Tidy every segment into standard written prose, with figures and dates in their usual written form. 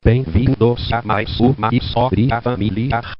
Bem-vindos a mais uma história familiar.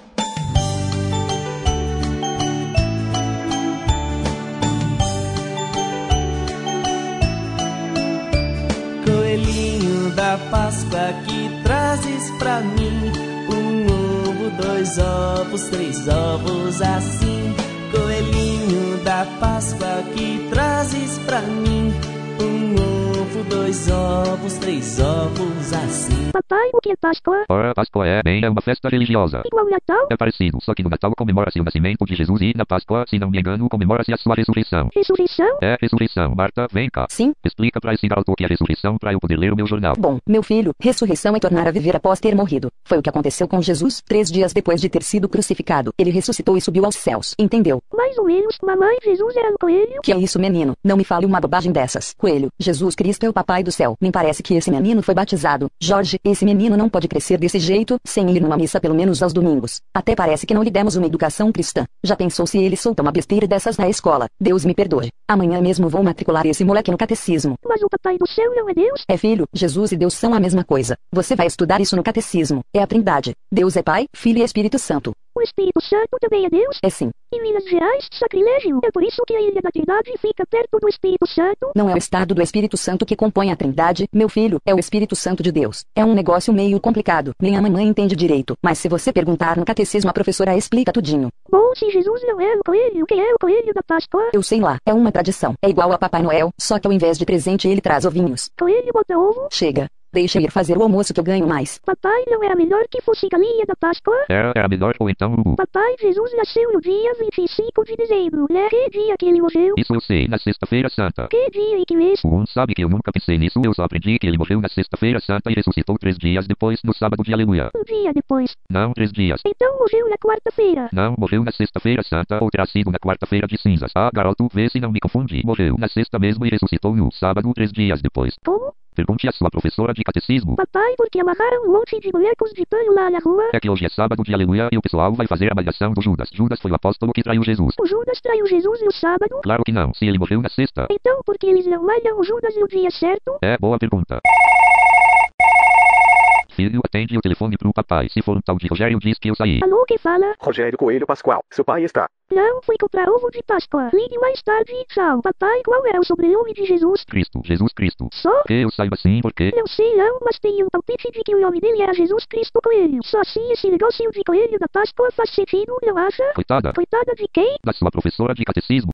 Coelhinho da Páscoa, que trazes pra mim um ovo, 2 ovos, 3 ovos assim. Coelhinho da Páscoa, que trazes pra mim um ovo, 2 ovos, 3 ovos assim. Papai, o que é Páscoa? Ora, Páscoa é uma festa religiosa. Igual Natal? É parecido, só que no Natal comemora-se o nascimento de Jesus e na Páscoa, se não me engano, comemora-se a sua ressurreição. Ressurreição? É, ressurreição. Marta, vem cá. Sim? Explica pra esse garoto o que é ressurreição pra eu poder ler o meu jornal. Bom, meu filho, ressurreição é tornar a viver após ter morrido. Foi o que aconteceu com Jesus 3 dias depois de ter sido crucificado. Ele ressuscitou e subiu aos céus. Entendeu? Mais ou menos. Mamãe, Jesus era um coelho? Que é isso, menino? Não me fale uma bobagem dessas. Coelho, Jesus Cristo é o papai do céu. Me parece que esse menino foi batizado. Jorge, esse menino não pode crescer desse jeito, sem ir numa missa pelo menos aos domingos. Até parece que não lhe demos uma educação cristã. Já pensou se ele solta uma besteira dessas na escola? Deus me perdoe. Amanhã mesmo vou matricular esse moleque no catecismo. Mas o papai do céu não é Deus? É, filho, Jesus e Deus são a mesma coisa. Você vai estudar isso no catecismo. É a Trindade. Deus é Pai, Filho e Espírito Santo. O Espírito Santo também é Deus? É sim. Em Minas Gerais, sacrilégio. É por isso que a Ilha da Trindade fica perto do Espírito Santo? Não é o estado do Espírito Santo que compõe a Trindade, meu filho, é o Espírito Santo de Deus. É um negócio meio complicado, nem a mamãe entende direito, mas se você perguntar no catecismo a professora explica tudinho. Bom, se Jesus não é o coelho, quem é o coelho da Páscoa? Eu sei lá, é uma tradição. É igual a Papai Noel, só que ao invés de presente ele traz ovinhos. Coelho bota ovo? Chega. Deixa eu ir fazer o almoço que eu ganho mais. Papai, não era melhor que fosse galinha da Páscoa? Era melhor ou então o... Papai, Jesus nasceu no dia 25 de dezembro, né? Que dia que ele morreu? Isso eu sei, na Sexta-feira Santa. Que dia e que mês? Sabe que eu nunca pensei nisso, eu só aprendi que ele morreu na Sexta-feira Santa e ressuscitou 3 dias depois, no sábado de Aleluia. Um dia depois. Não, 3 dias. Então morreu na quarta-feira. Não, morreu na Sexta-feira Santa ou terá sido na quarta-feira de cinzas. Ah, garoto, vê se não me confundi. Morreu na sexta mesmo e ressuscitou no sábado 3 dias depois. Como? Pergunte à sua professora de catecismo. Papai, por que amarraram um monte de bonecos de pano lá na rua? É que hoje é sábado de Aleluia e o pessoal vai fazer a malhação do Judas. Judas foi o apóstolo que traiu Jesus. O Judas traiu Jesus no sábado? Claro que não, se ele morreu na sexta. Então por que eles não malham o Judas no dia certo? É, boa pergunta. Filho, atende o telefone pro papai. Se for um tal de Rogério, diz que eu saí. Alô, quem fala? Rogério Coelho Pascoal, seu pai está. Não, fui comprar ovo de Páscoa. Ligue mais tarde, tchau. Papai, qual é o sobrenome de Jesus? Cristo, Jesus Cristo. Só? Que eu saiba sim, porque... Não sei não, mas tenho um palpite de que o nome dele era Jesus Cristo Coelho. Só assim esse negocinho de coelho da Páscoa faz sentido, não acha? Coitada. Coitada de quem? Da sua professora de catecismo.